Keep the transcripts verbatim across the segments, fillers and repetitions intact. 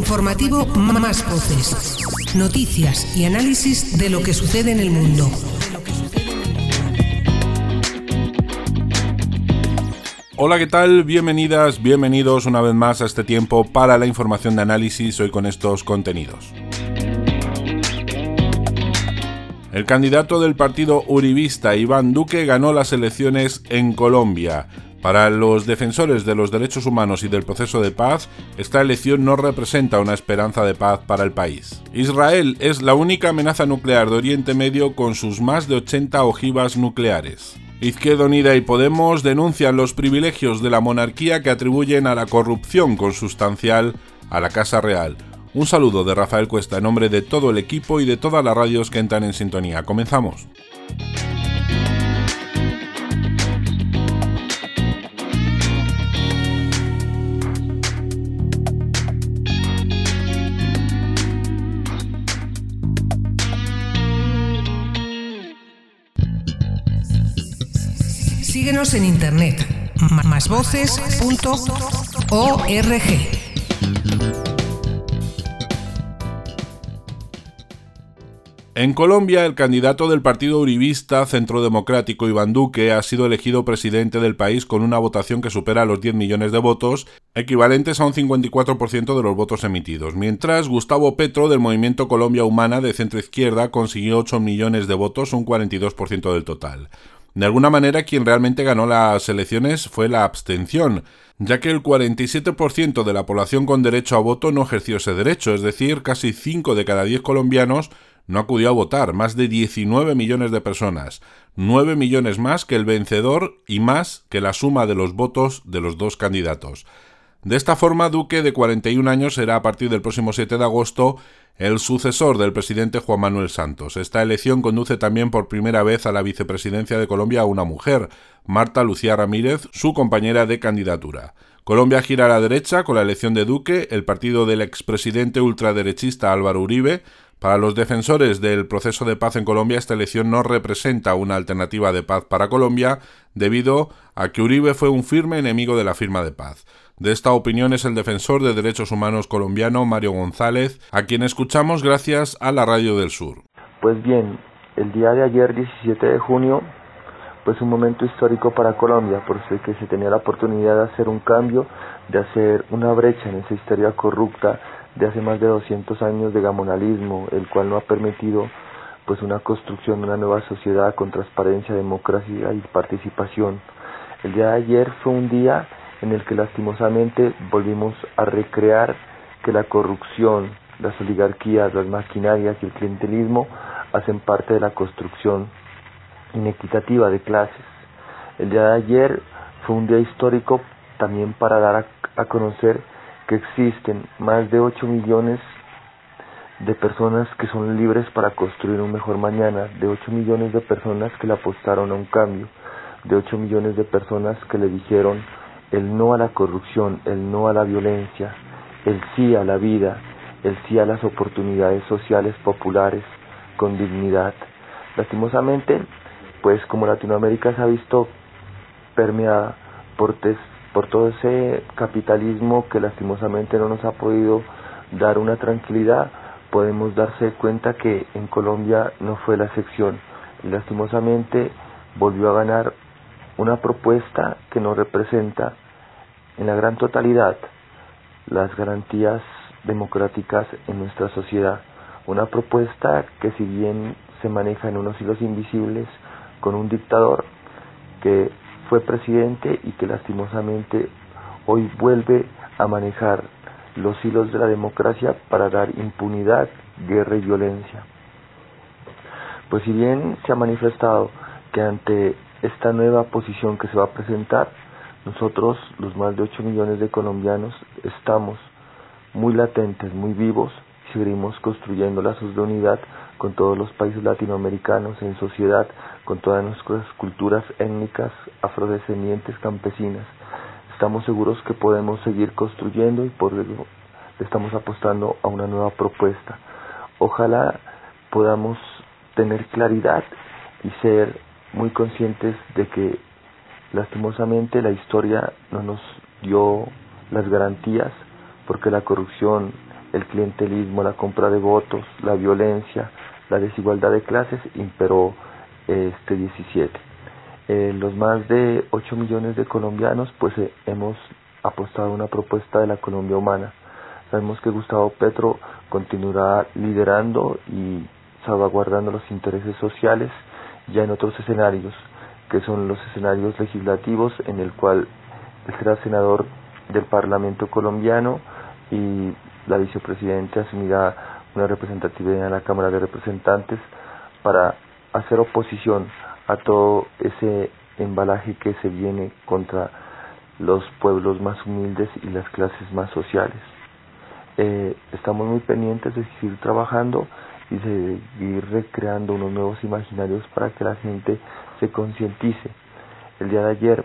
informativo Más Voces. Noticias y análisis de lo que sucede en el mundo. Hola, ¿qué tal? Bienvenidas, bienvenidos una vez más a este tiempo para la información de análisis hoy con estos contenidos. El candidato del partido uribista, Iván Duque, ganó las elecciones en Colombia. Para los defensores de los derechos humanos y del proceso de paz, esta elección no representa una esperanza de paz para el país. Israel es la única amenaza nuclear de Oriente Medio con sus más de ochenta ojivas nucleares. Izquierda Unida y Podemos denuncian los privilegios de la monarquía que atribuyen a la corrupción consustancial a la Casa Real. Un saludo de Rafael Cuesta en nombre de todo el equipo y de todas las radios que entran en sintonía. Comenzamos. Síguenos en internet, más voces punto org. En Colombia, el candidato del partido uribista Centro Democrático, Iván Duque, ha sido elegido presidente del país con una votación que supera los diez millones de votos, equivalentes a un cincuenta y cuatro por ciento de los votos emitidos, mientras Gustavo Petro, del Movimiento Colombia Humana de centro-izquierda, consiguió ocho millones de votos, un cuarenta y dos por ciento del total. De alguna manera, quien realmente ganó las elecciones fue la abstención, ya que el cuarenta y siete por ciento de la población con derecho a voto no ejerció ese derecho, es decir, casi cinco de cada diez colombianos no acudió a votar, más de diecinueve millones de personas, nueve millones más que el vencedor y más que la suma de los votos de los dos candidatos. De esta forma, Duque, de cuarenta y un años, será a partir del próximo siete de agosto el sucesor del presidente Juan Manuel Santos. Esta elección conduce también por primera vez a la vicepresidencia de Colombia a una mujer, Marta Lucía Ramírez, su compañera de candidatura. Colombia gira a la derecha con la elección de Duque, el partido del expresidente ultraderechista Álvaro Uribe. Para los defensores del proceso de paz en Colombia, esta elección no representa una alternativa de paz para Colombia, debido a que Uribe fue un firme enemigo de la firma de paz. De esta opinión es el defensor de derechos humanos colombiano Mario González, a quien escuchamos gracias a la Radio del Sur. Pues bien, el día de ayer, diecisiete de junio, pues un momento histórico para Colombia, porque se tenía la oportunidad de hacer un cambio, de hacer una brecha en esa historia corrupta de hace más de doscientos años de gamonalismo, el cual no ha permitido pues una construcción de una nueva sociedad con transparencia, democracia y participación. El día de ayer fue un día en el que lastimosamente volvimos a recrear que la corrupción, las oligarquías, las maquinarias y el clientelismo hacen parte de la construcción inequitativa de clases. El día de ayer fue un día histórico también para dar a, a conocer que existen más de ocho millones de personas que son libres para construir un mejor mañana, de ocho millones de personas que le apostaron a un cambio, de ocho millones de personas que le dijeron el no a la corrupción, el no a la violencia, el sí a la vida, el sí a las oportunidades sociales populares con dignidad. Lastimosamente, pues como Latinoamérica se ha visto permeada por tes por todo ese capitalismo que lastimosamente no nos ha podido dar una tranquilidad, podemos darse cuenta que en Colombia no fue la excepción. Y lastimosamente volvió a ganar una propuesta que no representa en la gran totalidad las garantías democráticas en nuestra sociedad. Una propuesta que, si bien se maneja en unos hilos invisibles con un dictador que fue presidente y que lastimosamente hoy vuelve a manejar los hilos de la democracia para dar impunidad, guerra y violencia. Pues si bien se ha manifestado que ante esta nueva posición que se va a presentar, nosotros, los más de ocho millones de colombianos, estamos muy latentes, muy vivos, y seguiremos construyendo lazos de unidad con todos los países latinoamericanos en sociedad, con todas nuestras culturas étnicas, afrodescendientes, campesinas. Estamos seguros que podemos seguir construyendo y por ello estamos apostando a una nueva propuesta. Ojalá podamos tener claridad y ser muy conscientes de que lastimosamente la historia no nos dio las garantías, porque la corrupción, el clientelismo, la compra de votos, la violencia, la desigualdad de clases imperó este diecisiete. Eh, los más de ocho millones de colombianos pues eh, hemos apostado a una propuesta de la Colombia humana. Sabemos que Gustavo Petro continuará liderando y salvaguardando los intereses sociales ya en otros escenarios, que son los escenarios legislativos, en el cual él será senador del Parlamento colombiano y la vicepresidenta asumirá una representatividad en la Cámara de Representantes para hacer oposición a todo ese embalaje que se viene contra los pueblos más humildes y las clases más sociales. Eh, estamos muy pendientes de seguir trabajando y de seguir recreando unos nuevos imaginarios para que la gente se concientice. El día de ayer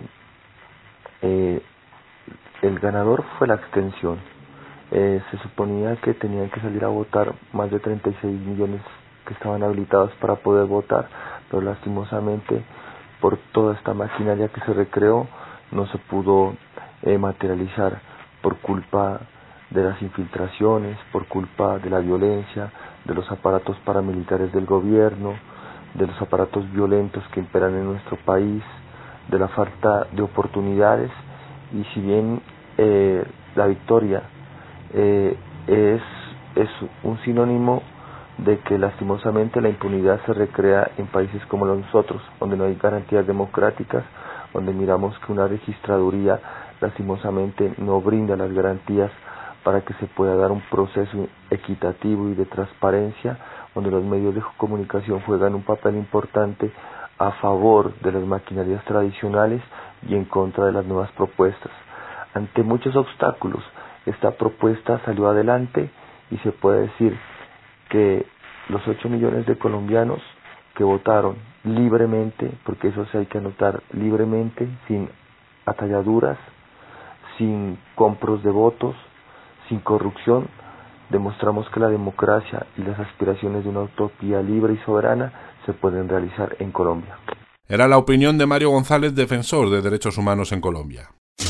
eh, el ganador fue la abstención. Eh, se suponía que tenían que salir a votar más de treinta y seis millones que estaban habilitados para poder votar, pero lastimosamente por toda esta maquinaria que se recreó no se pudo eh, materializar por culpa de las infiltraciones, por culpa de la violencia, de los aparatos paramilitares del gobierno, de los aparatos violentos que imperan en nuestro país, de la falta de oportunidades. Y si bien eh, la victoria eh, es, es un sinónimo de que lastimosamente la impunidad se recrea en países como los nosotros, donde no hay garantías democráticas, donde miramos que una registraduría lastimosamente no brinda las garantías para que se pueda dar un proceso equitativo y de transparencia, donde los medios de comunicación juegan un papel importante a favor de las maquinarias tradicionales y en contra de las nuevas propuestas. Ante muchos obstáculos, esta propuesta salió adelante y se puede decir que los ocho millones de colombianos que votaron libremente, porque eso sí hay que anotar, libremente, sin atalladuras, sin compros de votos, sin corrupción, demostramos que la democracia y las aspiraciones de una utopía libre y soberana se pueden realizar en Colombia. Era la opinión de Mario González, defensor de derechos humanos en Colombia.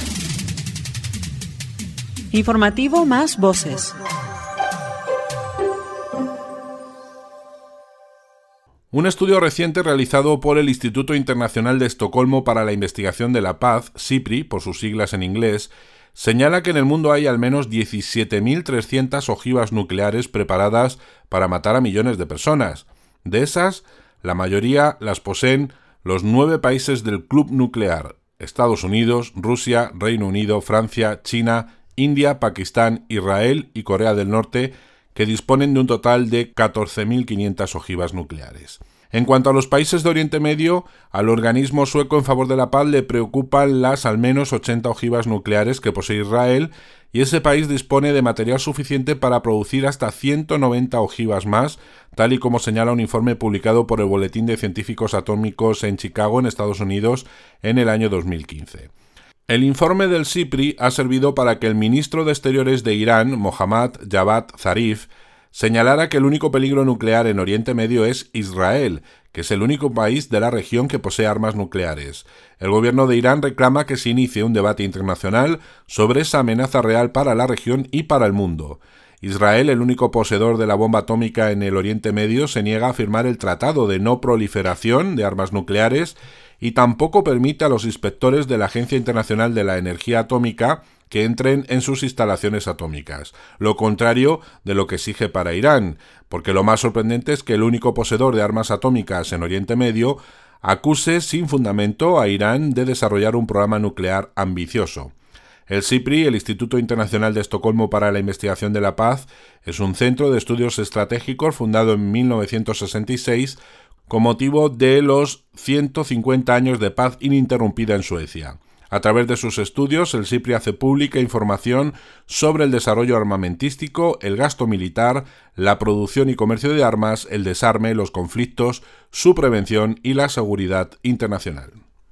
Informativo Más Voces. Un estudio reciente realizado por el Instituto Internacional de Estocolmo para la Investigación de la Paz, SIPRI, por sus siglas en inglés, señala que en el mundo hay al menos diecisiete mil trescientas ojivas nucleares preparadas para matar a millones de personas. De esas, la mayoría las poseen los nueve países del Club Nuclear: Estados Unidos, Rusia, Reino Unido, Francia, China, India, Pakistán, Israel y Corea del Norte, que disponen de un total de catorce mil quinientas ojivas nucleares. En cuanto a los países de Oriente Medio, al organismo sueco en favor de la paz le preocupan las al menos ochenta ojivas nucleares que posee Israel, y ese país dispone de material suficiente para producir hasta ciento noventa ojivas más, tal y como señala un informe publicado por el Boletín de Científicos Atómicos en Chicago, en Estados Unidos, en el año dos mil quince. El informe del SIPRI ha servido para que el ministro de Exteriores de Irán, Mohammad Javad Zarif, señalara que el único peligro nuclear en Oriente Medio es Israel, que es el único país de la región que posee armas nucleares. El gobierno de Irán reclama que se inicie un debate internacional sobre esa amenaza real para la región y para el mundo. Israel, el único poseedor de la bomba atómica en el Oriente Medio, se niega a firmar el Tratado de No Proliferación de Armas Nucleares y tampoco permite a los inspectores de la Agencia Internacional de la Energía Atómica que entren en sus instalaciones atómicas, lo contrario de lo que exige para Irán, porque lo más sorprendente es que el único poseedor de armas atómicas en Oriente Medio acuse sin fundamento a Irán de desarrollar un programa nuclear ambicioso. El SIPRI, el Instituto Internacional de Estocolmo para la Investigación de la Paz, es un centro de estudios estratégicos fundado en mil novecientos sesenta y seis con motivo de los ciento cincuenta años de paz ininterrumpida en Suecia. A través de sus estudios, el SIPRI hace pública información sobre el desarrollo armamentístico, el gasto militar, la producción y comercio de armas, el desarme, los conflictos, su prevención y la seguridad internacional.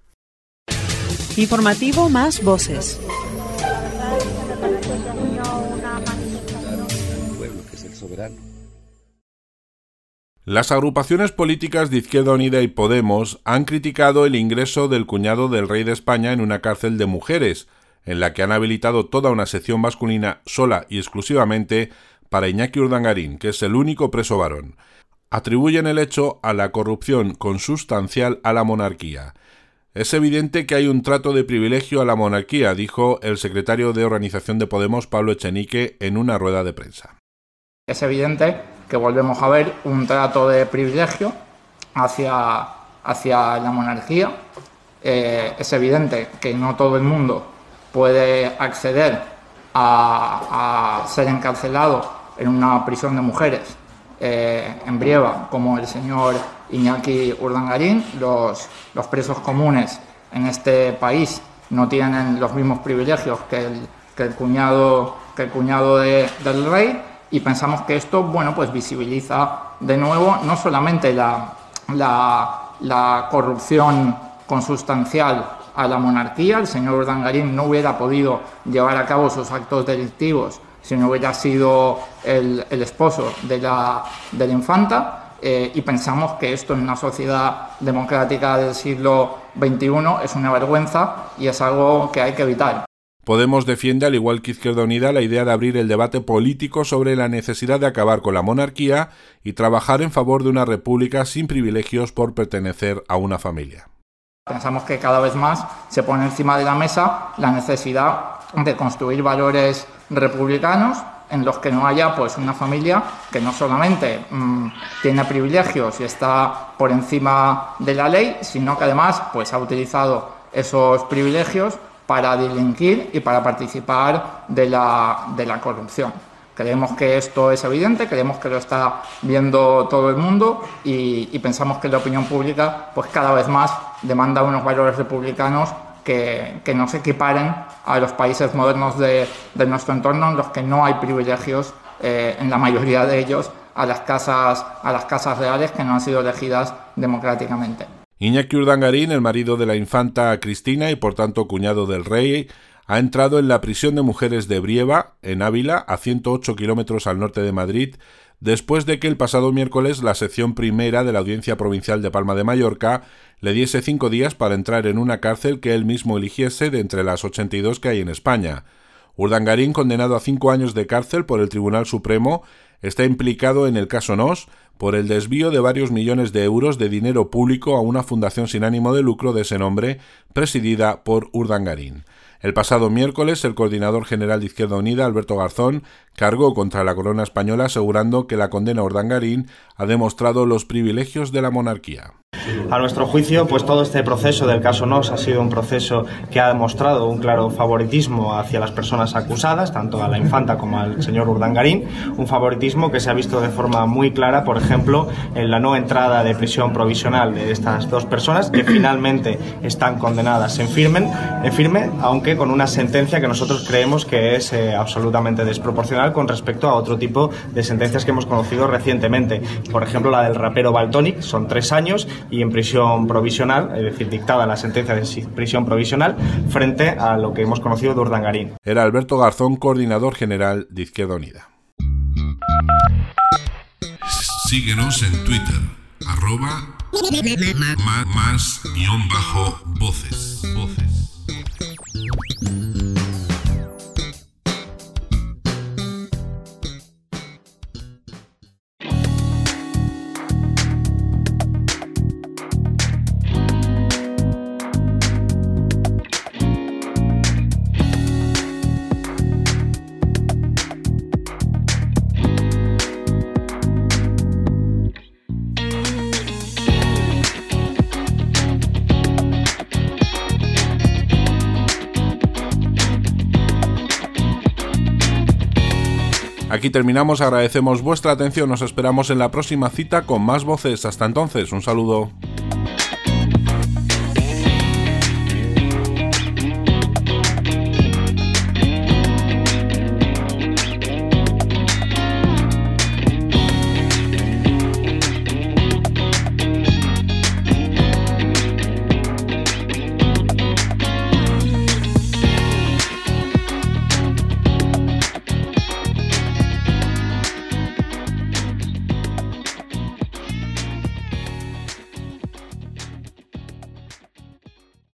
Informativo Más Voces. Las agrupaciones políticas de Izquierda Unida y Podemos han criticado el ingreso del cuñado del rey de España en una cárcel de mujeres, en la que han habilitado toda una sección masculina sola y exclusivamente para Iñaki Urdangarín, que es el único preso varón. Atribuyen el hecho a la corrupción consustancial a la monarquía. Es evidente que hay un trato de privilegio a la monarquía, dijo el secretario de Organización de Podemos, Pablo Echenique, en una rueda de prensa. Es evidente que volvemos a ver un trato de privilegio hacia, hacia la monarquía. Eh, es evidente que no todo el mundo puede acceder a, a ser encarcelado en una prisión de mujeres eh, en Brieva, como el señor Iñaki Urdangarín. Los, los presos comunes en este país no tienen los mismos privilegios que el, que el cuñado, que el cuñado de, del rey, y pensamos que esto, bueno, pues visibiliza de nuevo no solamente la, la, la corrupción consustancial a la monarquía. El señor Urdangarín no hubiera podido llevar a cabo sus actos delictivos si no hubiera sido el, el esposo de la, de la infanta, eh, y pensamos que esto en una sociedad democrática del siglo veintiuno es una vergüenza y es algo que hay que evitar. Podemos defiende, al igual que Izquierda Unida, la idea de abrir el debate político sobre la necesidad de acabar con la monarquía y trabajar en favor de una república sin privilegios por pertenecer a una familia. Pensamos que cada vez más se pone encima de la mesa la necesidad de construir valores republicanos en los que no haya pues una familia que no solamente mmm, tiene privilegios y está por encima de la ley, sino que además pues ha utilizado esos privilegios para delinquir y para participar de la, de la corrupción. Creemos que esto es evidente, creemos que lo está viendo todo el mundo y, y pensamos que la opinión pública pues cada vez más demanda unos valores republicanos que, que no se equiparen a los países modernos de, de nuestro entorno, en los que no hay privilegios, eh, en la mayoría de ellos, a las casas, a las casas reales que no han sido elegidas democráticamente. Iñaki Urdangarín, el marido de la infanta Cristina y por tanto cuñado del rey, ha entrado en la prisión de mujeres de Brieva, en Ávila, a ciento ocho kilómetros al norte de Madrid, después de que el pasado miércoles la sección primera de la Audiencia Provincial de Palma de Mallorca le diese cinco días para entrar en una cárcel que él mismo eligiese de entre las ochenta y dos que hay en España. Urdangarín, condenado a cinco años de cárcel por el Tribunal Supremo, está implicado en el caso Nos por el desvío de varios millones de euros de dinero público a una fundación sin ánimo de lucro de ese nombre, presidida por Urdangarín. El pasado miércoles, el coordinador general de Izquierda Unida, Alberto Garzón, cargó contra la corona española asegurando que la condena a Urdangarín ha demostrado los privilegios de la monarquía. A nuestro juicio, pues todo este proceso del caso Nos ha sido un proceso que ha demostrado un claro favoritismo hacia las personas acusadas, tanto a la infanta como al señor Urdangarín, un favoritismo que se ha visto de forma muy clara, por ejemplo, en la no entrada de prisión provisional de estas dos personas, que finalmente están condenadas en firme, en firme aunque con una sentencia que nosotros creemos que es eh, absolutamente desproporcional con respecto a otro tipo de sentencias que hemos conocido recientemente. Por ejemplo, la del rapero Valtonyc, son tres años y en prisión provisional, es decir, dictada la sentencia de prisión provisional frente a lo que hemos conocido de Urdangarín. Era Alberto Garzón, coordinador general de Izquierda Unida. Síguenos en Twitter, arroba más guión bajo voces. voces. Aquí terminamos, agradecemos vuestra atención, nos esperamos en la próxima cita con más voces. Hasta entonces, un saludo.